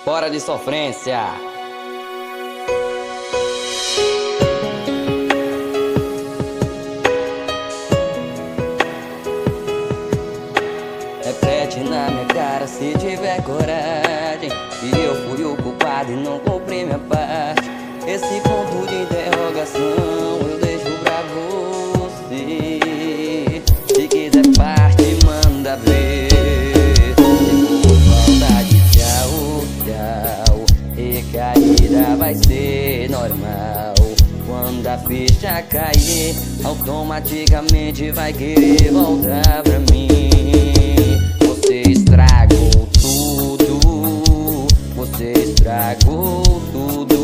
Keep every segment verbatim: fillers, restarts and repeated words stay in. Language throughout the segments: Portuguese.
Hora de sofrência. Repete na minha cara se tiver coragem, que eu fui o culpado e não cumpri minha parte. Esse ponto de interrogação eu deixo pra você. Se quiser parte, manda ver. Falta de tchau, tchau. Recaída vai ser normal. Quando a ficha cair, automaticamente vai querer voltar pra mim. Você estragou tudo, você estragou tudo.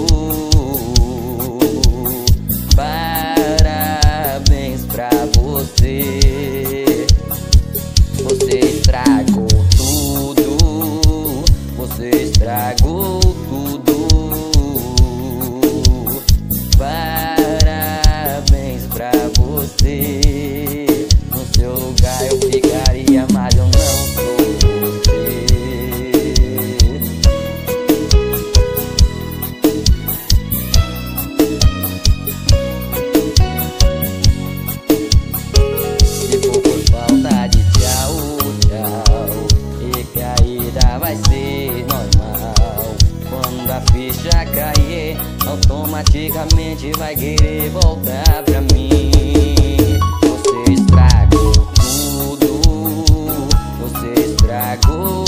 Parabéns pra você. Você estragou tudo, você estragou tudo. Parabéns pra você. No seu lugar eu ficaria, mas eu não sou você. Se for por falta de tchau, tchau, recaída vai ser normal. Quando a ficha cair, automaticamente vai querer voltar pra mim. Você estragou tudo, você estragou